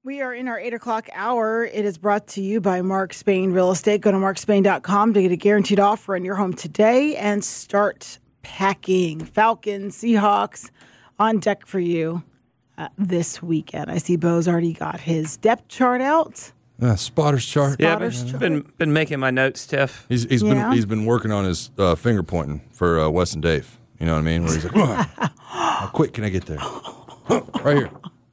We are in our 8 o'clock hour. It is brought to you by Mark Spain Real Estate. Go to markspain.com to get a guaranteed offer on your home today and start packing. Falcons, Seahawks on deck for you this weekend. I see Bo's already got his depth chart out. Spotters chart. Yeah, I've been making my notes, Tiff. He's been working on his finger pointing for Wes and Dave. You know what I mean? Where he's like, how quick can I get there? Right here.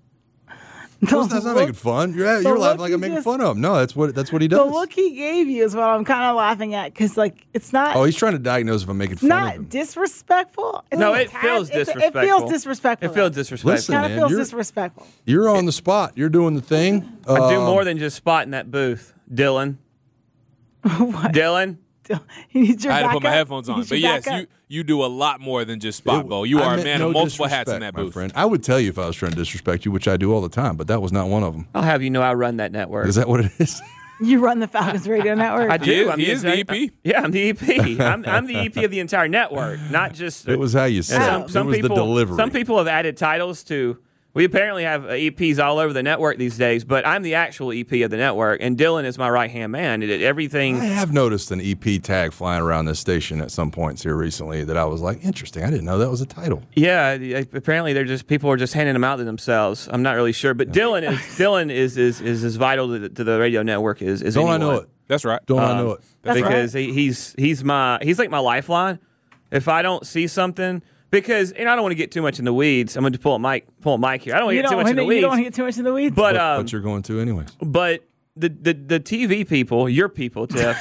That's not making fun. You're laughing like I'm making fun of him. No, that's what he does. The look he gave you is what I'm kind of laughing at because, it's not. Oh, he's trying to diagnose if I'm making fun of him. Not disrespectful. It feels disrespectful. It feels disrespectful. It feels disrespectful. Listen, Kind of man, feels disrespectful. You're on the spot. You're doing the thing. I do more than just spot in that booth, Dylan. What? Dylan. You need your I had to put my backup? headphones on. You need But your yes, backup? you do a lot more than just spot, Bo. You are a man of multiple hats in that my booth. friend. I would tell you if I was trying to disrespect you, which I do all the time, but that was not one of them. I'll have you know I run that network. Is that what it is? You run the Falcons Radio Network. I do. He is the EP. Yeah, I'm the EP. I'm the EP of the entire network, not just. It was how you said it. It was the delivery. Some people have added titles to. We apparently have EPs all over the network these days, but I'm the actual EP of the network, and Dylan is my right-hand man. Everything. I have noticed an EP tag flying around this station at some points here recently that I was like, interesting. I didn't know that was a title. Yeah, apparently people are just handing them out to themselves. I'm not really sure, but Dylan is as vital to the radio network as Don't anyone. I know it? That's right. Don't I know it? Because he's like my lifeline. If I don't see something. Because, and I don't want to get too much in the weeds. I'm going to pull a mic here. I don't want to get too much in the weeds. You don't want to get too much in the weeds? But you're going to anyways. But the TV people, your people, Tiff,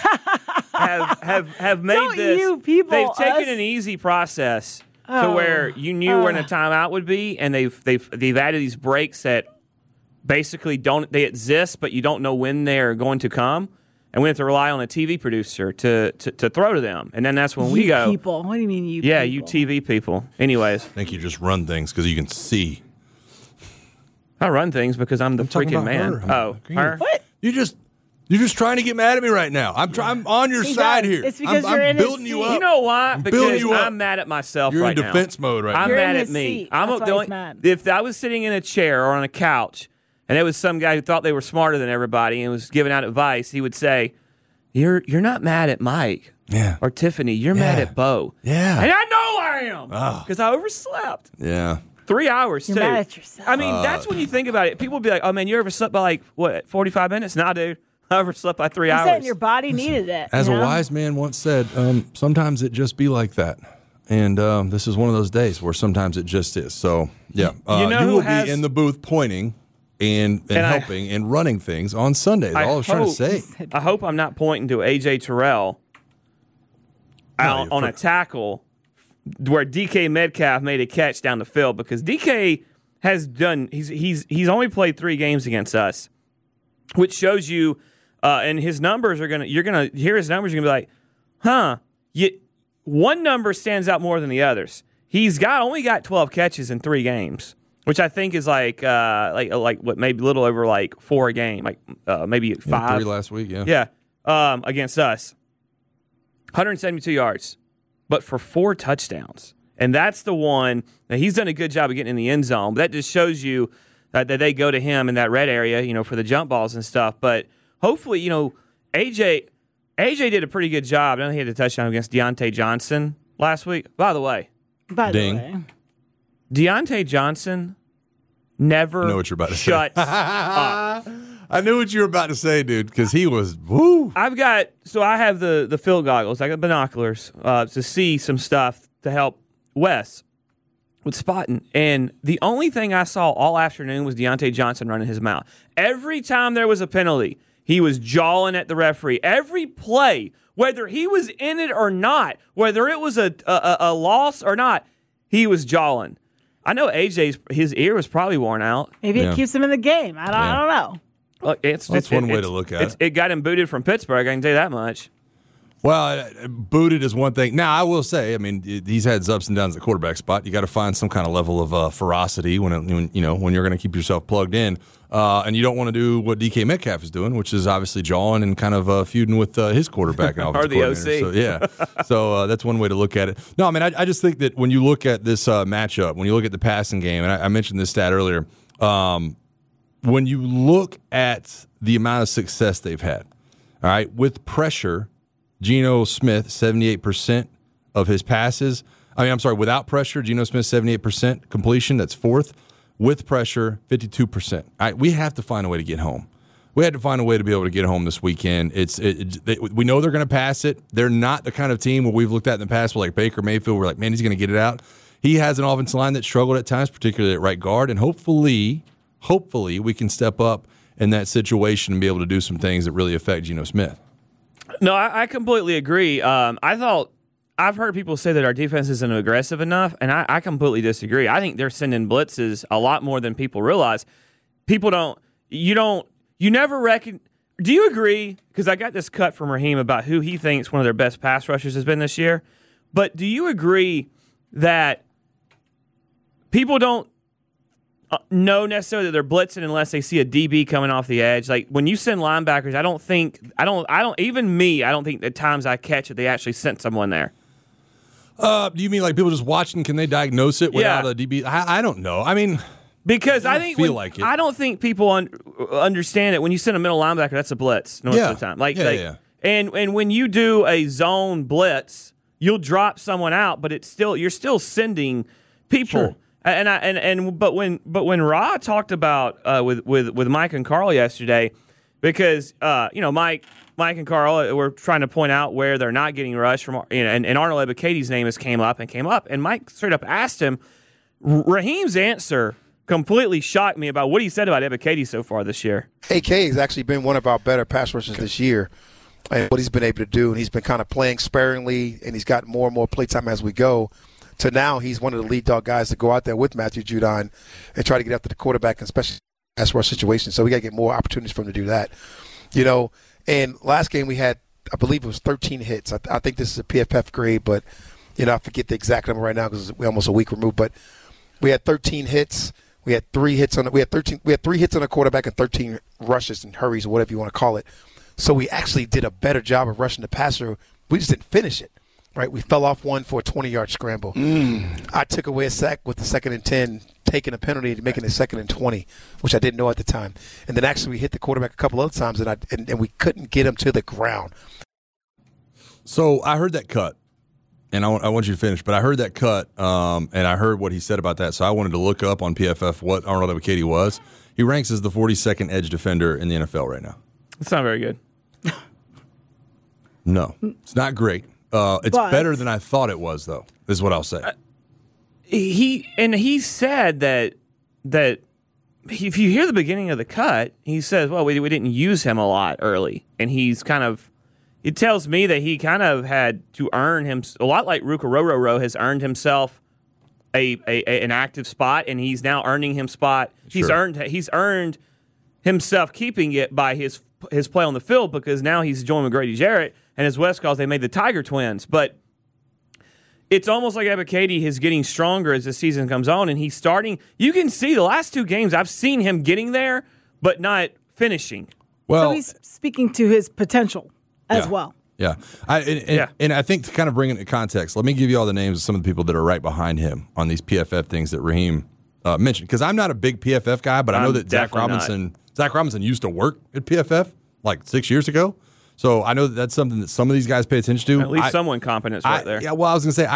have made Don't this. you people, they've taken us. an easy process to where you knew when a timeout would be, and they've added these breaks that basically they exist, but you don't know when they're going to come. And we have to rely on a TV producer to throw to them. And then that's when we go. People. What do you mean you Yeah, people? you TV people. Anyways. I think you just run things because you can see. I run things because I'm the freaking man. Her? What? You're just trying to get mad at me right now. I'm on your side here. It's because I'm you're in building his you seat. up. You know why? building Because you up. I'm mad at myself You're right in now. defense mode right I'm now. You're mad in at his me. seat. That's why he's mad. If I was sitting in a chair or on a couch and there was some guy who thought they were smarter than everybody and was giving out advice, he would say, You're not mad at Mike or Tiffany. You're mad at Bo. Yeah. And I know I am because I overslept. Yeah. 3 hours, You're too. mad at yourself. I mean, that's when you think about it. People will be like, oh, man, you overslept by 45 minutes? Nah, dude. I overslept by 3 I'm hours. saying your body needed it. As you a know? wise man once said, sometimes it just be like that. And this is one of those days where sometimes it just is. So, yeah. You know you who will has- be in the booth pointing and helping and running things on Sunday. That's all I was trying to say. I hope I'm not pointing to A.J. Terrell on a tackle where DK Metcalf made a catch down the field because DK has done. He's only played 3 games against us, which shows you, and his numbers are you're gonna hear his numbers. You're gonna be like, one number stands out more than the others. He's only got 12 catches in 3 games, which I think is like what, maybe a little over 4 a game, maybe 5. 3 last week, yeah. Yeah, against us. 172 yards, but for 4 touchdowns. And that's the one. Now, he's done a good job of getting in the end zone, but that just shows you that they go to him in that red area, for the jump balls and stuff. But hopefully, AJ did a pretty good job. I know he had a touchdown against Deontay Johnson last week. By the way, Deontay Johnson never I know what you're about to shuts say. up. I knew what you were about to say, dude, because he was, woo. I have the field goggles. I got binoculars to see some stuff to help Wes with spotting. And the only thing I saw all afternoon was Deontay Johnson running his mouth. Every time there was a penalty, he was jawing at the referee. Every play, whether he was in it or not, whether it was a loss or not, he was jawing. I know his ear was probably worn out. Maybe it keeps him in the game. I don't know. Look, That's one way to look at it. It got him booted from Pittsburgh, I can tell you that much. Well, booted is one thing. Now, I will say, I mean, he's had his ups and downs at the quarterback spot. You got to find some kind of level of ferocity when you're going to keep yourself plugged in, and you don't want to do what DK Metcalf is doing, which is obviously jawing and kind of feuding with his quarterback and or the OC. So, yeah, so that's one way to look at it. No, I mean, I just think that when you look at this matchup, when you look at the passing game, and I mentioned this stat earlier. when you look at the amount of success they've had, all right, with pressure, Geno Smith, 78% of his passes. Without pressure, Geno Smith, 78% completion. That's fourth. With pressure, 52%. All right, we have to find a way to get home. We had to find a way to be able to get home this weekend. We know they're going to pass it. They're not the kind of team where we've looked at in the past, like Baker Mayfield, we're like, man, he's going to get it out. He has an offensive line that struggled at times, particularly at right guard, and hopefully we can step up in that situation and be able to do some things that really affect Geno Smith. No, I completely agree. I've heard people say that our defense isn't aggressive enough, and I completely disagree. I think they're sending blitzes a lot more than people realize. You never reckon. Do you agree? Because I got this cut from Raheem about who he thinks one of their best pass rushers has been this year. But do you agree that people don't know necessarily that they're blitzing unless they see a DB coming off the edge? Like when you send linebackers, I don't think at times I catch it they actually sent someone there. Do you mean like people just watching? Can they diagnose it without a DB? I don't know. I mean. Because I don't think people understand it. When you send a middle linebacker, that's a blitz most of the time. And when you do a zone blitz, you'll drop someone out, but you're still sending people. Sure. But when Ra talked about with Mike and Carl yesterday, because Mike and Carl were trying to point out where they're not getting rushed from, and Arnold Ebiketie name came up, and Mike straight up asked him. Raheem's answer completely shocked me about what he said about Ebiketie so far this year. AK has actually been one of our better pass rushers this year, and what he's been able to do, and he's been kind of playing sparingly, and he's got more and more play time as we go. To now, he's one of the lead dog guys to go out there with Matthew Judon and try to get after the quarterback, and especially pass rush situations. So we got to get more opportunities for him to do that. And last game we had, I believe it was 13 hits. I think this is a PFF grade, but I forget the exact number right now because we're almost a week removed. But we had 13 hits. We had 3 hits on. We had 3 hits on the quarterback and 13 rushes and hurries or whatever you want to call it. So we actually did a better job of rushing the passer. We just didn't finish it. Right, we fell off one for a 20-yard scramble. I took away a sack with the 2nd and 10, taking a penalty and making it 2nd and 20, which I didn't know at the time. And then actually we hit the quarterback a couple other times, and we couldn't get him to the ground. So I heard that cut, and I want you to finish, but I heard that cut, and I heard what he said about that, so I wanted to look up on PFF what Arnold Ebiketie was. He ranks as the 42nd edge defender in the NFL right now. It's not very good. No, it's not great. It's better than I thought it was, though, is what I'll say. He said that if you hear the beginning of the cut, he says, well, we didn't use him a lot early. And it tells me that he kind of had to earn him, a lot like Ruka Rororo has earned himself an active spot, and he's now earning him spot. Sure. He's earned himself keeping it by his play on the field, because now he's joined with Grady Jarrett. And as Wes calls, they made the Tiger Twins. But it's almost like Ebiketie is getting stronger as the season comes on, and he's starting. You can see the last 2 games, I've seen him getting there, but not finishing. Well, so he's speaking to his potential as well. Yeah. And I think to kind of bring it into context, let me give you all the names of some of the people that are right behind him on these PFF things that Raheem mentioned. Because I'm not a big PFF guy, but I know that Zach Robinson used to work at PFF like 6 years ago. So I know that's something that some of these guys pay attention to. At least someone competent's right there. Yeah, well, I was going to say,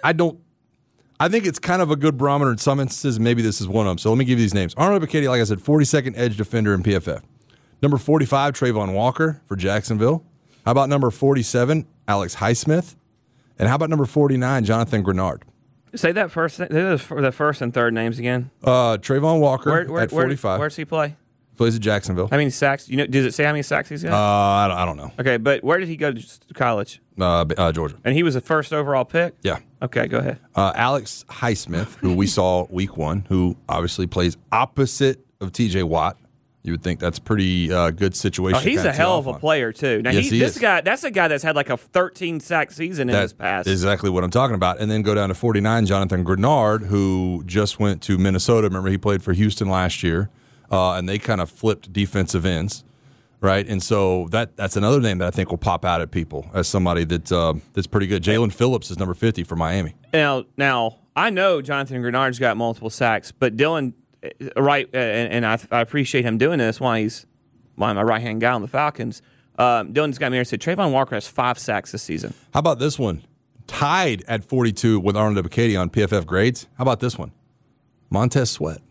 I think it's kind of a good barometer in some instances, and maybe this is one of them. So let me give you these names. Arnold Ebiketie, like I said, 42nd edge defender in PFF. Number 45, Trayvon Walker for Jacksonville. How about number 47, Alex Highsmith? And how about number 49, Jonathan Grenard? Say that first, the first and third names again. Trayvon Walker at 45. Where's he play? Plays at Jacksonville. How many sacks? Does it say how many sacks he's got? I don't know. Okay, but where did he go to college? Georgia. And he was the first overall pick? Yeah. Okay, go ahead. Alex Highsmith, who we saw week 1, who obviously plays opposite of TJ Watt. You would think that's a pretty good situation. Oh, he's a hell of a player, too. Now, yes, that's a guy that's had like a 13-sack season in his past. That's exactly what I'm talking about. And then go down to 49, Jonathan Grenard, who just went to Minnesota. Remember, he played for Houston last year. And they kind of flipped defensive ends, right? And so that's another name that I think will pop out at people as somebody that's pretty good. Jalen Phillips is number 50 for Miami. Now I know Jonathan Grenard's got multiple sacks, but Dylan, right, and I appreciate him doing this. Why my right hand guy on the Falcons. Dylan's got me here and said Trayvon Walker has 5 sacks this season. How about this one? Tied at 42 with Arnold Ebiketie on PFF grades. How about this one? Montez Sweat.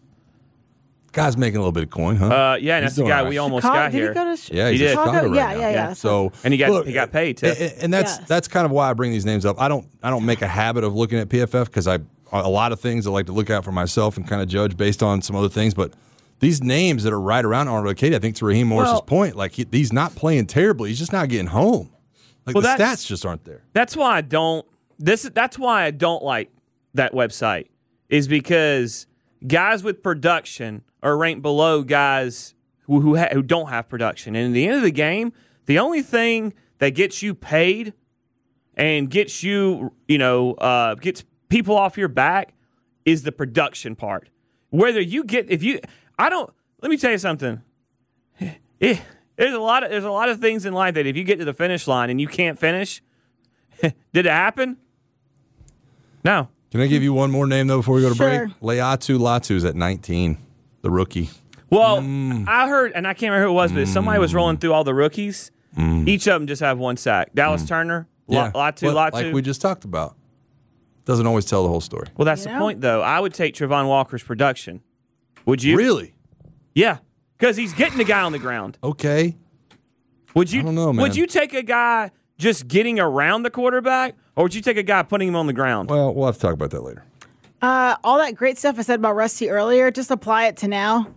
Guy's making a little bit of coin, huh? Yeah, and that's the guy we almost got here. Yeah, he's did. in Chicago right now. Yeah. So and he got paid too. And that's kind of why I bring these names up. I don't make a habit of looking at PFF because a lot of things I like to look at for myself and kind of judge based on some other things, but these names that are right around Arnold Ebiketie, I think to Raheem Morris's point, like he's not playing terribly. He's just not getting home. Like the stats just aren't there. That's why I don't. That's why I don't like that website. Is because guys with production are ranked below guys who don't have production. And at the end of the game, the only thing that gets you paid and gets you, gets people off your back is the production part. Whether you get let me tell you something. There's a lot of things in life that if you get to the finish line and you can't finish, did it happen? No. Can I give you one more name though before we go to Sure. break? Leatu Latu's at 19, the rookie. Well, I heard, and I can't remember who it was, but somebody was rolling through all the rookies. Each of them just have 1 sack. Dallas Turner, Latu. Like we just talked about. Doesn't always tell the whole story. Well, that's the point, though. I would take Trayvon Walker's production. Would you? Really? Yeah, because he's getting the guy on the ground. Okay. Would you? I don't know, man. Would you take a guy just getting around the quarterback, or would you take a guy putting him on the ground? Well, we'll have to talk about that later. All that great stuff I said about Rusty earlier, just apply it to now.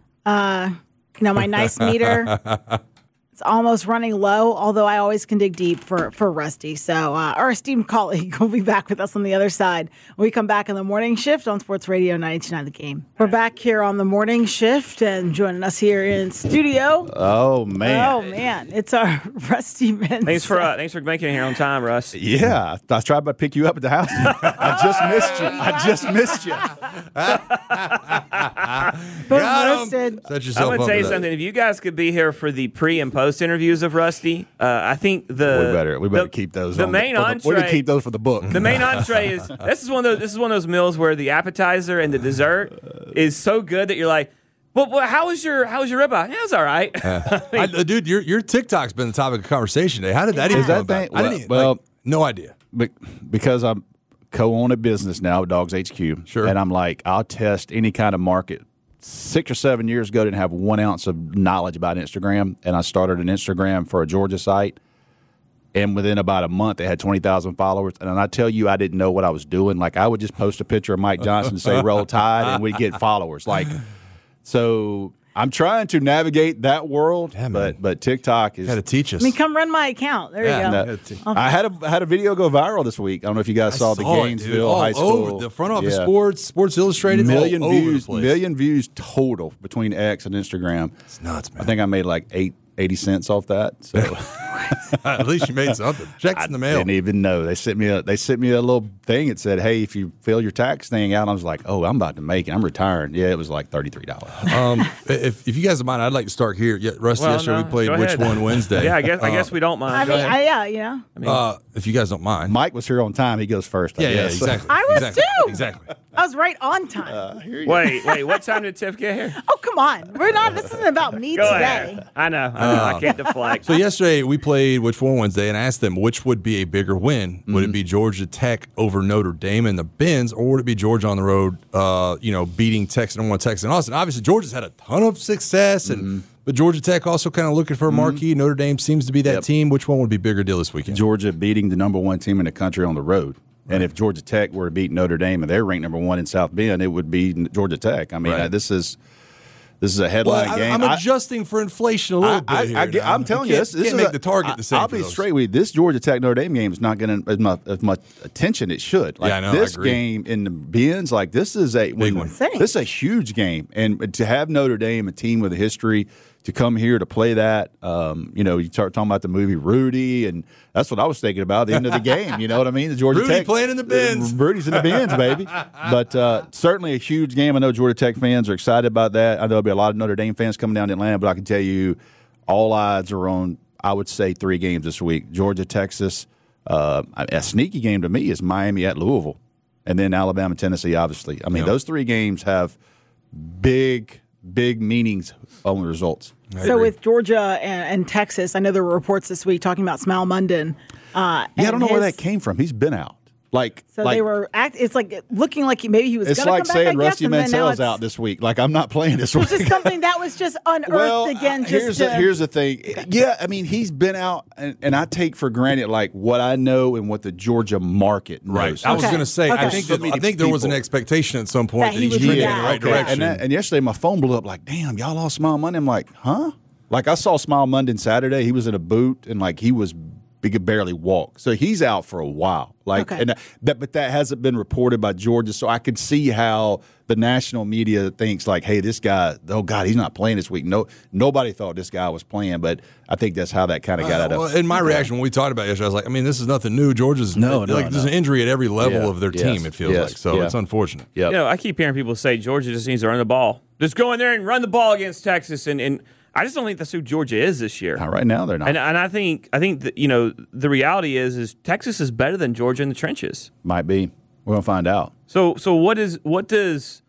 My nice meter, it's almost running low, although I always can dig deep for Rusty. So our esteemed colleague will be back with us on the other side when we come back on the morning shift on Sports Radio 92.9 The Game. We're back here on the morning shift, and joining us here in studio. Oh man, it's our Rusty Benson. Thanks for making it here on time, Russ. Yeah, I was trying to pick you up at the house. I just missed you. Roasted. Set yourself I'm going up to tell you for that. something. If you guys could be here for the pre and post interviews of Rusty, I think We better keep those. The main entree. We're gonna keep those for the book. The main entree is this is one of those meals where the appetizer and the dessert is so good that you're like, well, how was your ribeye? Yeah, it was all right. Dude, your TikTok's been the topic of conversation today. How did that even come about? I didn't no idea. Because I'm co-own a business now, Dogs HQ. Sure. And I'm like, I'll test any kind of market. 6 or 7 years ago, didn't have 1 ounce of knowledge about Instagram, and I started an Instagram for a Georgia site. And within about a month, they had 20,000 followers. And I tell you, I didn't know what I was doing. Like, I would just post a picture of Mike Johnson and say, roll tide, and we'd get followers. So I'm trying to navigate that world, but TikTok is. Got to teach us. Come run my account. There you go. I had a video go viral this week. I don't know if you guys saw the Gainesville High School. Over the front office Sports Illustrated, million all views, over the place. million views total between X and Instagram. It's nuts, man. I think I made like 80 cents off that. So at least you made something. Checks in the mail. I didn't even know. They sent me a little thing that said, "Hey, if you fill your tax thing out," I was like, "Oh, I'm about to make it. I'm retiring." Yeah, it was like $33. If you guys don't mind, I'd like to start here. Yeah, Rusty, yesterday we played Which One Wednesday. Yeah, I guess we don't mind. If you guys don't mind, Mike was here on time. He goes first. Yeah, exactly. I was too. Exactly. I was right on time. Wait, what time did Tiff get here? Oh, come on. We're not. This isn't about me Go today. ahead. I know. I can't deflect. So yesterday we played Which One Wednesday and asked them which would be a bigger win. Would it be Georgia Tech over Notre Dame in the Benz, or would it be Georgia on the road, beating Texas and Texas and Austin? Obviously, Georgia's had a ton of success, but Georgia Tech also kind of looking for a marquee. Notre Dame seems to be that team. Which one would be bigger deal this weekend? Georgia beating the number 1 team in the country on the road. Right. And if Georgia Tech were to beat Notre Dame and they're ranked number 1 in South Bend, it would be Georgia Tech. I mean, this is a headline game. I'm adjusting for inflation a little bit here. I'm telling you, this can't make the target the same. I'll be straight with you. This Georgia Tech Notre Dame game is not getting as much attention it should. I know. This game in the Benz, this is a big one. This is a huge game, and to have Notre Dame, a team with a history, to come here to play that, you start talking about the movie Rudy, and that's what I was thinking about at the end of the game. You know what I mean? The Georgia Rudy Tech playing in the Benz. Rudy's in the Benz, baby. But certainly a huge game. I know Georgia Tech fans are excited about that. I know there'll be a lot of Notre Dame fans coming down to Atlanta, but I can tell you all odds are on, I would say, 3 games this week. Georgia, Texas. A sneaky game to me is Miami at Louisville, and then Alabama, Tennessee, obviously. I mean, those 3 games have big meanings on the results. So with Georgia and Texas, I know there were reports this week talking about Smael Mondon. I don't know where that came from. He's been out. They were it's like looking like maybe he was going to come back. It's like saying Rusty Mantel's out this week. Like, I'm not playing this week. It's just something that was just unearthed again. Here's the thing. Yeah, I mean, he's been out, and I take for granted like what I know and what the Georgia market knows. Right. I was going to say, I think there was an expectation at some point that he was trending in the right direction. And yesterday my phone blew up like, damn, y'all lost Smael Mondon. I'm like, huh? Like, I saw Smael Mondon Saturday. He was in a boot, and like he could barely walk. So he's out for a while. But that hasn't been reported by Georgia. So I could see how the national media thinks like, hey, this guy, oh God, he's not playing this week. Nobody thought this guy was playing, but I think that's how that kind of got out of. Well, in my reaction when we talked about it yesterday, I was like, I mean, this is nothing new. Georgia's there's an injury at every level of their team. It feels like so. It's unfortunate. Yep. I keep hearing people say Georgia just needs to run the ball. Just go in there and run the ball against Texas and I just don't think that's who Georgia is this year. Right now, they're not. And I think that, the reality is Texas is better than Georgia in the trenches. Might be. We're gonna find out. So what does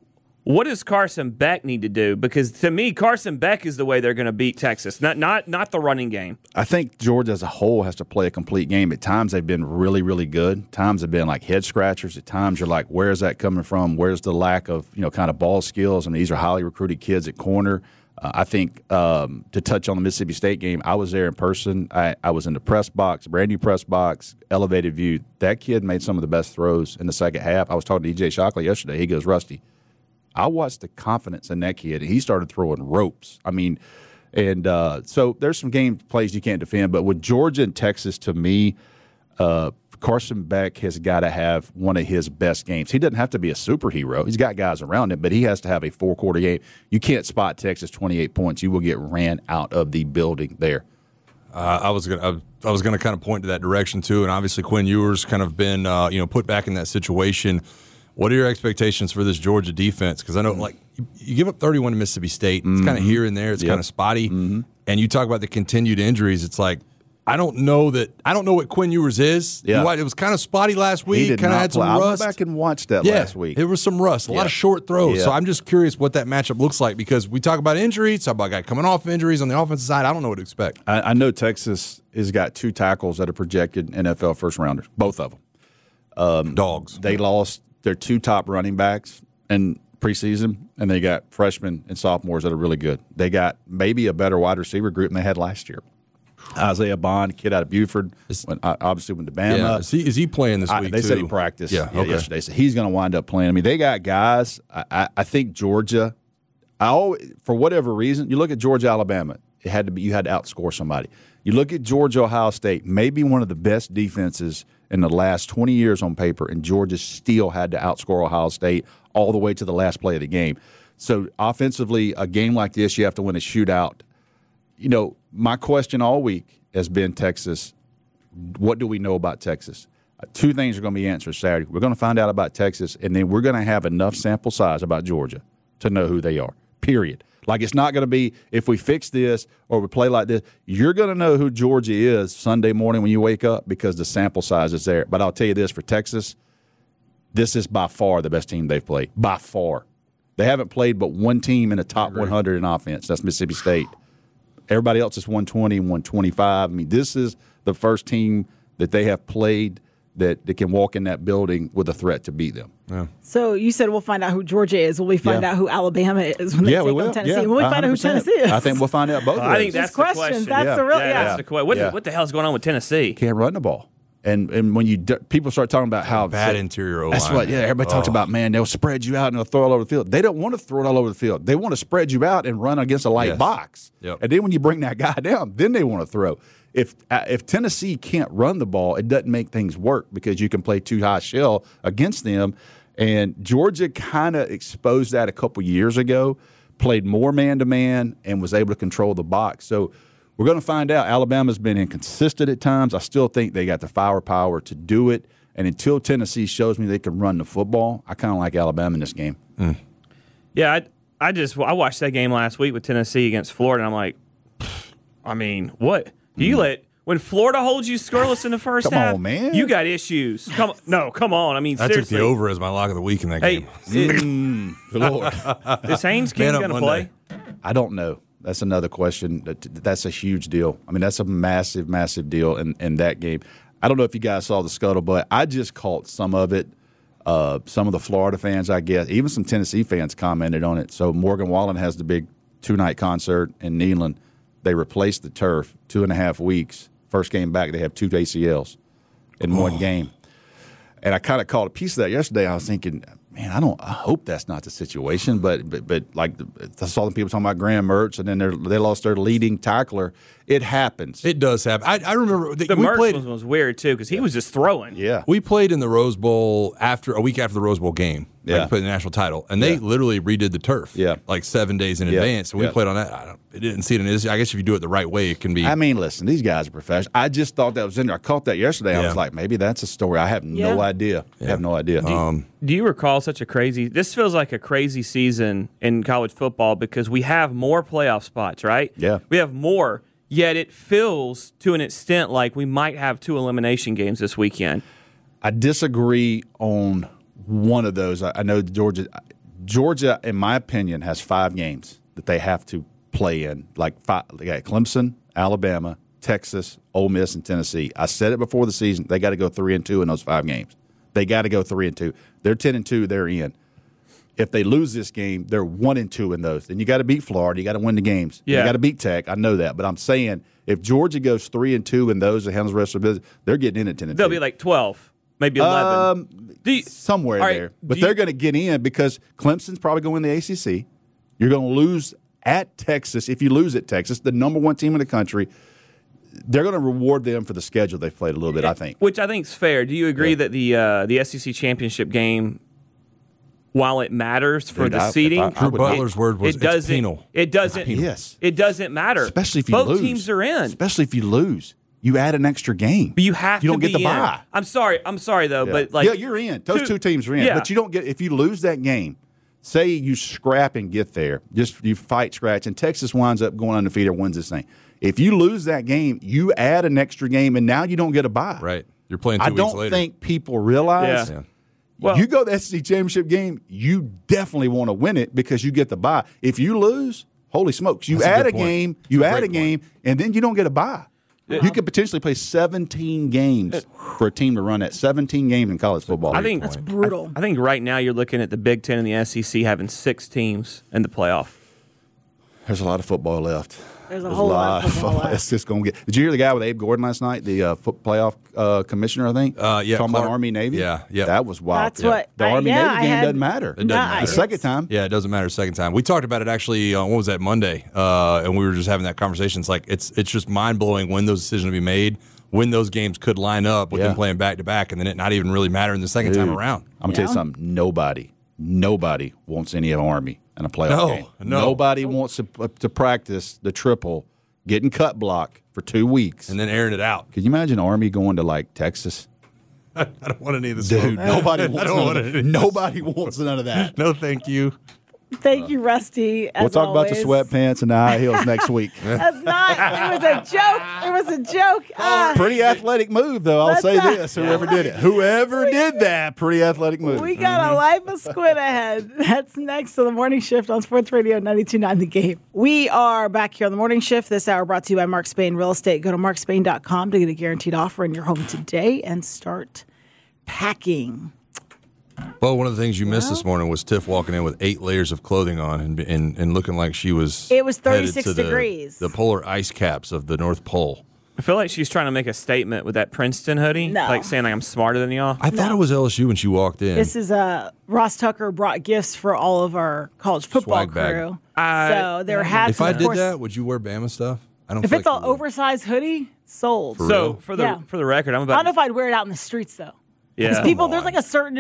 Carson Beck need to do? Because to me, Carson Beck is the way they're going to beat Texas, not the running game. I think Georgia as a whole has to play a complete game. At times they've been really, really good. Times have been like head scratchers. At times you're like, where is that coming from? Where's the lack of kind of ball skills? I mean, these are highly recruited kids at corner. I think to touch on the Mississippi State game, I was there in person. I was in the press box, brand new press box, elevated view. That kid made some of the best throws in the second half. I was talking to E.J. Shockley yesterday. He goes, Rusty, I watched the confidence in that kid, and he started throwing ropes. I mean, and so there's some game plays you can't defend. But with Georgia and Texas, to me, Carson Beck has got to have one of his best games. He doesn't have to be a superhero. He's got guys around him, but he has to have a four-quarter game. You can't spot Texas 28 points. You will get ran out of the building there. I was gonna kind of point to that direction too, and obviously Quinn Ewers kind of been put back in that situation. What are your expectations for this Georgia defense? Because I know you give up 31 to Mississippi State. It's kind of here and there. It's kind of spotty. Mm-hmm. And you talk about the continued injuries. It's like I don't know what Quinn Ewers is. Yeah. It was kind of spotty last week. Kind of had some rust. I went back and watched that last week. There was some rust, a lot of short throws. Yeah. So I'm just curious what that matchup looks like because we talk about injuries, talk about a guy coming off injuries on the offensive side. I don't know what to expect. I know Texas has got two tackles that are projected NFL first rounders, both of them. Dogs. They lost their two top running backs in preseason, and they got freshmen and sophomores that are really good. They got maybe a better wide receiver group than they had last year. Isaiah Bond, kid out of Buford, obviously went to Bama. Yeah. Is he playing this week, They too? said he practiced yesterday, so he's going to wind up playing. I mean, they got guys. I think Georgia, for whatever reason, you look at Georgia, Alabama, you had to outscore somebody. You look at Georgia, Ohio State, maybe one of the best defenses in the last 20 years on paper, and Georgia still had to outscore Ohio State all the way to the last play of the game. So offensively, a game like this, you have to win a shootout. My question all week has been Texas. What do we know about Texas? Two things are going to be answered Saturday. We're going to find out about Texas, and then we're going to have enough sample size about Georgia to know who they are, period. Like, it's not going to be if we fix this or we play like this. You're going to know who Georgia is Sunday morning when you wake up because the sample size is there. But I'll tell you this, for Texas, this is by far the best team they've played, by far. They haven't played but one team in the top 100 in offense. That's Mississippi State. Everybody else is 120, 125. I mean, this is the first team that they have played that can walk in that building with a threat to beat them. Yeah. So you said we'll find out who Georgia is. Will we find out who Alabama is when they take on Tennessee? Yeah, will we find out who Tennessee is? I think we'll find out both of I think that's the question. That's the real That's the question. What the hell's going on with Tennessee? Can't run the ball. And when people start talking about how bad interior O-line. That's what, everybody talks about, man, they'll spread you out and they'll throw it all over the field. They don't want to throw it all over the field. They want to spread you out and run against a light box. Yep. And then when you bring that guy down, then they want to throw. If Tennessee can't run the ball, it doesn't make things work because you can play too high shell against them. And Georgia kind of exposed that a couple years ago, played more man-to-man, and was able to control the box. So we're going to find out. Alabama's been inconsistent at times. I still think they got the firepower to do it. And until Tennessee shows me they can run the football, I kind of like Alabama in this game. Mm. Yeah, I watched that game last week with Tennessee against Florida, and I'm like, I mean, what? Do you let When Florida holds you scoreless in the first half, Come on, man. you got issues. Come on. I mean, I took seriously. the over as my lock of the week in that game. Good Lord. Is Haynes King Man up going to Monday. play? I don't know. That's another question. That's a huge deal. I mean, that's a massive, massive deal in that game. I don't know if you guys saw the scuttlebutt. I just caught some of it. Some of the Florida fans, I guess, even some Tennessee fans commented on it. So Morgan Wallen has the big 2-night concert in Neyland. They replaced the turf 2.5 weeks. First game back, they have 2 ACLs in one game. And I kind of caught a piece of that yesterday. I was thinking, man, I hope that's not the situation. But like I saw the people talking about Graham Mertz, and then they lost their leading tackler. It happens. It does happen. I remember The we Mertz played. one was weird, too, because he was just throwing. Yeah. We played in the Rose Bowl a week after the Rose Bowl game. Yeah. Like played the national title, and they literally redid the turf. Yeah. Like 7 days in Yeah. advance. And we Yeah. played on that. It didn't see it. I guess if you do it the right way, it can be. I mean, listen, these guys are professionals. I just thought that was in there. I caught that yesterday. I Yeah. was like, maybe that's a story. I have Yeah. no idea. I have no idea. Do you recall such a crazy? This feels like a crazy season in college football because we have more playoff spots, right? Yeah. We have more, yet it feels to an extent like we might have 2 elimination games this weekend. I disagree on one of those. I know Georgia, in my opinion, has 5 games that they have to play in. Like 5, they got Clemson, Alabama, Texas, Ole Miss, and Tennessee. I said it before the season. They got to go 3-2 in those 5 games. They got to go 3-2. They're 10-2. They're in. If they lose this game, they're 1-2 in those. Then you got to beat Florida. You got to win the games. Yeah. You got to beat Tech. I know that, but I'm saying if Georgia goes 3-2 in those and handles the rest of the business, they're getting in at 10-2. They'll be like 12, maybe 11. Somewhere all right, there. But do they're you- going to get in because Clemson's probably going to win the ACC. You're going to lose at Texas. If you lose at Texas, the number 1 team in the country, they're going to reward them for the schedule they've played a little bit, I think. Which I think is fair. Do you agree that the SEC championship game, while it matters for Dude, the I seeding, would- Drew Butler's word was it's penal. It doesn't. Yes. It doesn't matter. Especially if you both lose. teams are in. Especially if you lose. You add an extra game. But you have You to don't get be the in. bye. I'm sorry though, but like yeah, you're in. Those 2 teams are in. Yeah. But you don't get if you lose that game. Say you scrap and get there, just you fight, scratch, and Texas winds up going undefeated, wins this thing. If you lose that game, you add an extra game, and now you don't get a bye. Right. You're playing 2 I weeks don't later. think people realize. Yeah. Yeah. Well- you go to the SEC championship game, you definitely want to win it because you get the bye. If you lose, holy smokes, you That's a add good a point. game, That's you a add a great game, and then you don't get a bye. You could potentially play 17 games for a team to run at 17 games in college football. I think That's brutal. I think right now you're looking at the Big Ten and the SEC having 6 teams in the playoff. There's a lot of football left. There's a whole lot of football left. It's just going to get. Did you hear the guy with Abe Gordon last night, the playoff commissioner? I think. Yeah, talking about Clark. Army Navy. Yeah, yeah. That was wild. That's what the Army yeah, Navy I game had- doesn't matter. It doesn't matter. The second time. Yeah, it doesn't matter second time. We talked about it actually on what was that Monday, and we were just having that conversation. It's like it's just mind blowing when those decisions will be made, when those games could line up with Yeah. them playing back to back, and then it not even really matter in the second time Dude, around. I'm gonna tell you something. Nobody wants any of Army in a playoff game. No. Nobody wants to practice the triple, getting cut block for 2 weeks. And then airing it out. Can you imagine Army going to like Texas? I don't want any of this. Dude, nobody I wants don't none want of any that. of this. Nobody wants none of that. No, thank you. Thank you, Rusty. We'll talk about the sweatpants and the high heels next week. That's not. It was a joke. It was a joke. Pretty athletic move, though. I'll Let's say not- this: whoever did it, whoever did that, pretty athletic move. We got a life of squid ahead. That's next to the morning shift on Sports Radio 92.9 The Game. We are back here on the morning shift. This hour brought to you by Mark Spain Real Estate. Go to markspain.com to get a guaranteed offer in your home today and start packing. Well, one of the things you missed this morning was Tiff walking in with 8 layers of clothing on and looking like she was. It was headed 36 to degrees. The polar ice caps of the North Pole. I feel like she's trying to make a statement with that Princeton hoodie, No. like saying I'm smarter than y'all. I thought it was LSU when she walked in. This is Ross Tucker brought gifts for all of our college football Swag bag. crew. So there hats. if I and of did course, that, would you wear Bama stuff? I don't. if feel it's like an you would. oversized hoodie, sold. For So real? for the Yeah. for the record, I'm I about don't know if I'd wear it out in the streets though. Because yeah. people, there's like a certain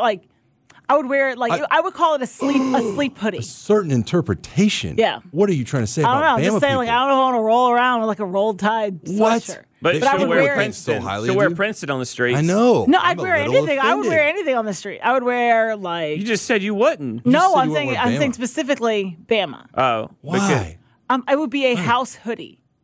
I would wear it like I would call it a sleep hoodie. certain interpretation. Yeah. What are you trying to say I don't know. about I'm Bama just saying, like, people? I don't know if I want to roll around with like a rolled tide What? sweatshirt. But I she'll would wear wear it. Princeton. So highly She'll of wear you? Princeton on the streets. I know. No, I'm I'd a wear little anything. I would offended. wear anything on the street. I would wear like. You just said you wouldn't. No, said I'm you wouldn't saying wear I'm Bama. saying specifically Bama. Oh, Why? It would be a house hoodie.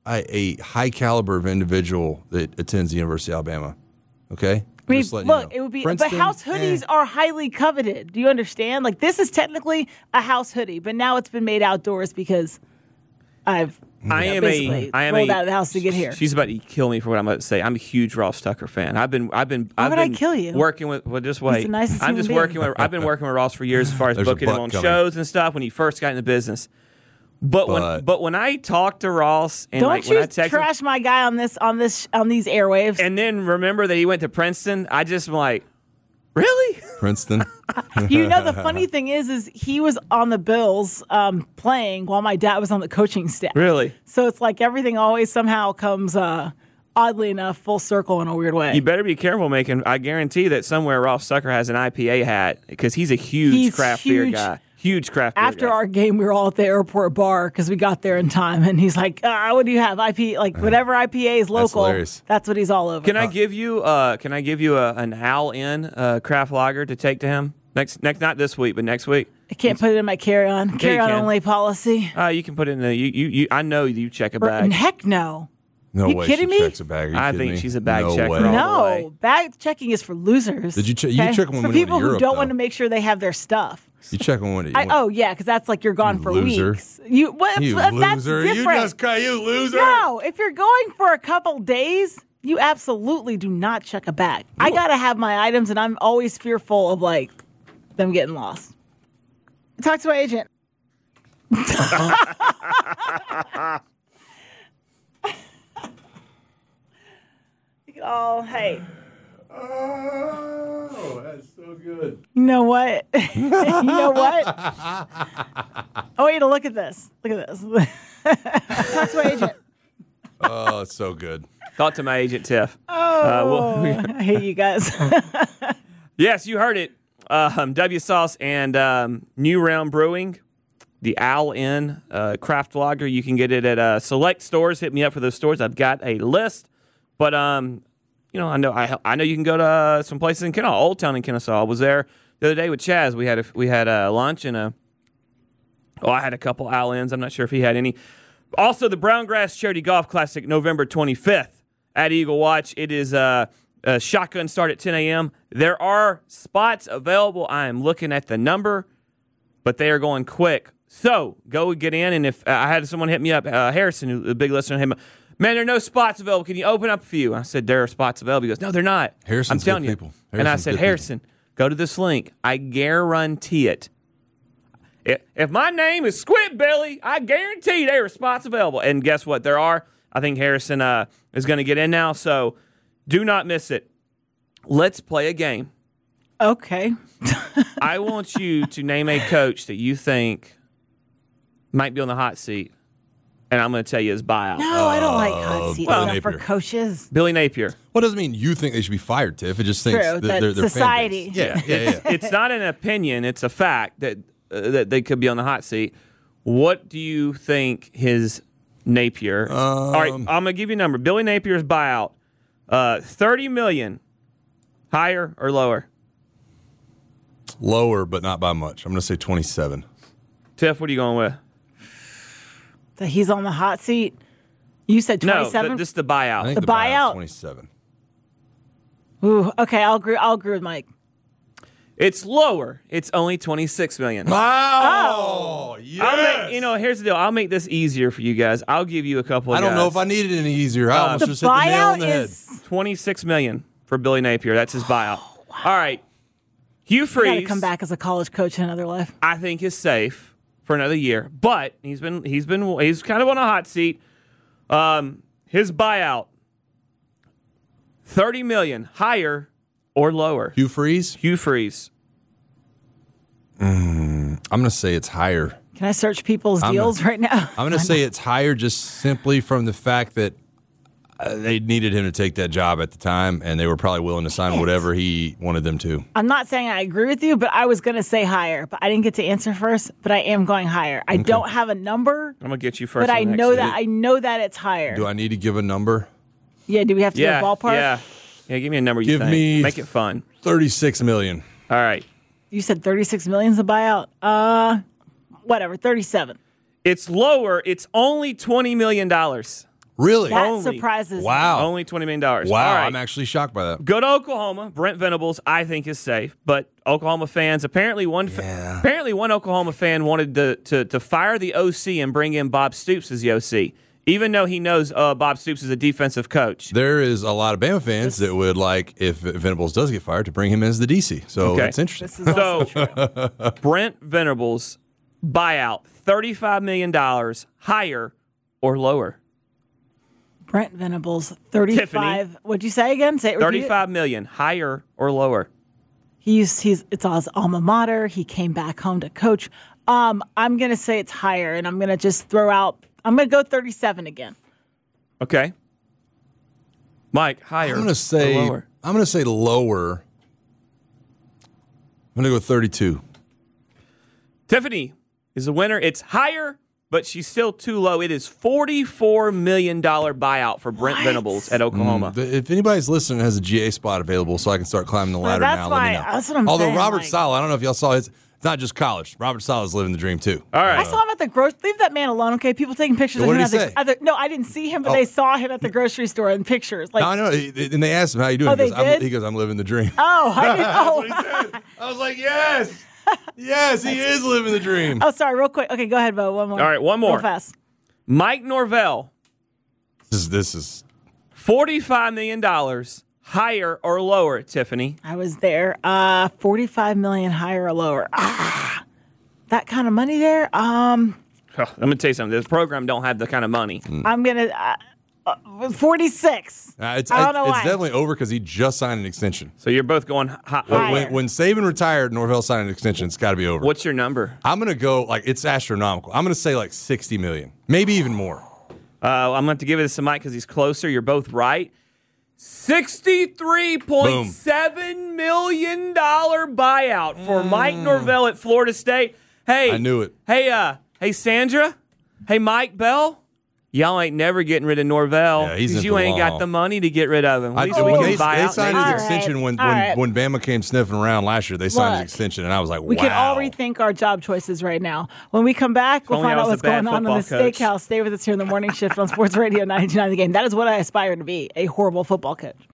a high caliber of individual that attends the University of Alabama. Okay? I mean, look, it would be, Princeton, but house hoodies are highly coveted. Do you understand? Like, this is technically a house hoodie, but now it's been made outdoors because I am rolled out of the house to get here. She's about to kill me for what I'm about to say. I'm a huge Ross Tucker fan. Why would I kill you? Working with, well, just wait. He's the nicest I'm just human working with. I've been working with Ross for years as far as There's a booking him butt on coming. shows and stuff when he first got in the business. But when I talk to Ross and Don't when I you text trash my guy on these airwaves. and then remember that he went to Princeton, I just am like, really? Princeton. You know, the funny thing is he was on the Bills playing while my dad was on the coaching staff. Really? So it's like everything always somehow comes, oddly enough, full circle in a weird way. You better be careful making. I guarantee that somewhere Ross Tucker has an IPA hat because he's a huge craft beer guy. Huge craft beer After guy. our game, we were all at the airport bar because we got there in time, and he's like, "What do you have? IP, like whatever IPA is local. That's what he's all over." Can I give you? An Al in craft lager to take to him next? Not this week, but next week. I can't put it in my carry-on can. only policy. You can put it in the. You. I know you check a bag. Heck no. No You way kidding she me? checks a bag. Are you I kidding think me? she's a bag No checker. way. all the way. No, bag checking is for losers. Did you check? You check when for we went people to who Europe, don't though. want to make sure they have their stuff. You check when we went to Oh yeah, because that's like you're gone for loser. weeks. You that's loser. different. You loser. No, if you're going for a couple days, you absolutely do not check a bag. I gotta have my items, and I'm always fearful of like them getting lost. Talk to my agent. Hey. Oh, that's so good. You know what? You know what? I want you to look at this. Look at this. Talk to my agent. Oh, it's so good. Talk to my agent, Tiff. I hate you guys. Yes, you heard it. W Sauce and New Realm Brewing, the Al in craft lager. You can get it at select stores. Hit me up for those stores. I've got a list, but you know, I know you can go to some places in Kennesaw, Old Town in Kennesaw. I was there the other day with Chaz. We had a lunch and I had a couple Al-ins. I'm not sure if he had any. Also, the Browngrass Charity Golf Classic, November 25th at Eagle Watch. It is a shotgun start at 10 a.m. There are spots available. I am looking at the number, but they are going quick. So go get in. And if I had someone hit me up, Harrison, who's a big listener, him. Man, there are no spots available. Can you open up a few? I said, there are spots available. He goes, no, they're not. Harrison's I'm telling good you. people. And I Harrison's said, good Harrison, go to this link. I guarantee it. If my name is Squidbilly, I guarantee there are spots available. And guess what? There are. I think Harrison is going to get in now, so do not miss it. Let's play a game. Okay. I want you to name a coach that you think might be on the hot seat. And I'm going to tell you his buyout. No, I don't like hot seat Billy stuff for Napier. coaches. Billy Napier. What doesn't mean you think they should be fired, Tiff. It just thinks True, that that their society. fan base. Yeah. It's not an opinion. It's a fact that they could be on the hot seat. What do you think his Napier? All right, I'm going to give you a number. Billy Napier's buyout, $30 million. Higher or lower? Lower, but not by much. I'm going to say 27. Tiff, what are you going with? That he's on the hot seat. You said 27. No, this is the I buyout. think The the buyout's buyout? 27. Ooh, okay, I'll agree with Mike. It's lower. It's only $26 million. Oh, yes. Here's the deal. I'll make this easier for you guys. I'll give you a couple of I don't know if I needed it any easier. I almost The just hit the nail on buyout the head. is $26 million for Billy Napier. That's his buyout. All right. Hugh got to Freeze, come back as a college coach in another life. I think, is safe for another year, but he's kind of on a hot seat. His buyout, $30 million, higher or lower. Hugh Freeze? Hugh Freeze. I'm going to say it's higher. Can I search people's deals right now? I'm going to say it's higher just simply from the fact that they needed him to take that job at the time, and they were probably willing to sign whatever he wanted them to. I'm not saying I agree with you, but I was going to say higher, but I didn't get to answer first, but I am going higher. I don't have a number, I'm going to get you first. but I on the know next that it's higher. Do I need to give a number? Yeah, do we have to Yeah, go ballpark? yeah. Give me a number you Give think. me- Make it fun. $36 million. All right. You said 36 million's a buyout. Whatever, 37. It's lower. It's only $20 million. Really? That surprises me. Wow. Only $20 million. Wow, All right. I'm actually shocked by that. Go to Oklahoma. Brent Venables, I think, is safe, but Oklahoma fans apparently one Oklahoma fan wanted to fire the OC and bring in Bob Stoops as the OC, even though he knows Bob Stoops is a defensive coach. There is a lot of Bama fans that would like, if Venables does get fired, to bring him in as the DC. So it's interesting. This is also true. Brent Venables buyout $35 million higher or lower. Brent Venables, 35. Tiffany. What'd you say again? Say it. repeat it. $35 million higher or lower. It's all his alma mater. He came back home to coach. I'm going to say it's higher, and I'm going to just throw out. I'm going to go 37 again. Okay. Mike, higher. I'm going to say or lower. I'm going to go 32. Tiffany is the winner. It's higher, but she's still too low. It is $44 million buyout for Brent Venables at Oklahoma. If anybody's listening and has a GA spot available so I can start climbing the ladder now, let me know. That's what I'm Although saying. Robert Saleh, I don't know if y'all saw his. It's not just college. Robert Saleh is living the dream too. All right. I saw him at the grocery. Leave that man alone, okay? People taking pictures What of him. did he say? No, I didn't see him, but they saw him at the grocery store in pictures. Like, No, I know. And they asked him, how you doing? Oh, they did? He goes, I'm living the dream. oh, I didn't. Oh, I was like, yes. Yes, he is living the dream. oh, sorry. Real quick. Okay, go ahead, Bo. One more. All right, one more. Real fast. Mike Norvell, This is $45 million higher or lower, Tiffany. I was there. 45 million higher or lower. That kind of money there. I'm going to tell you something. This program don't have the kind of money. I'm gonna 46. it's I don't know why. definitely over because he just signed an extension. So you're both going high. Higher. When Saban retired, Norvell signed an extension. It's got to be over. What's your number? I'm going to go, it's astronomical. I'm going to say 60 million, maybe even more. I'm going to have to give it to Mike because he's closer. You're both right. $63.7 million buyout for Mike Norvell at Florida State. Hey, I knew it. Hey, Sandra. Hey, Mike Bell. Y'all ain't never getting rid of Norvell Yeah, he's in because for you the ain't long got haul. the money to get rid of him. At least we When can they buy out signed next his year. extension when Bama came sniffing around last year. They signed his Look, extension, and I was like, We wow. can all rethink our job choices right now. When we come back, we'll only find I out was what's a bad going on in the football coach. steakhouse. Stay with us here in the morning shift on Sports Radio 99 The Game. That is what I aspire to be, a horrible football coach.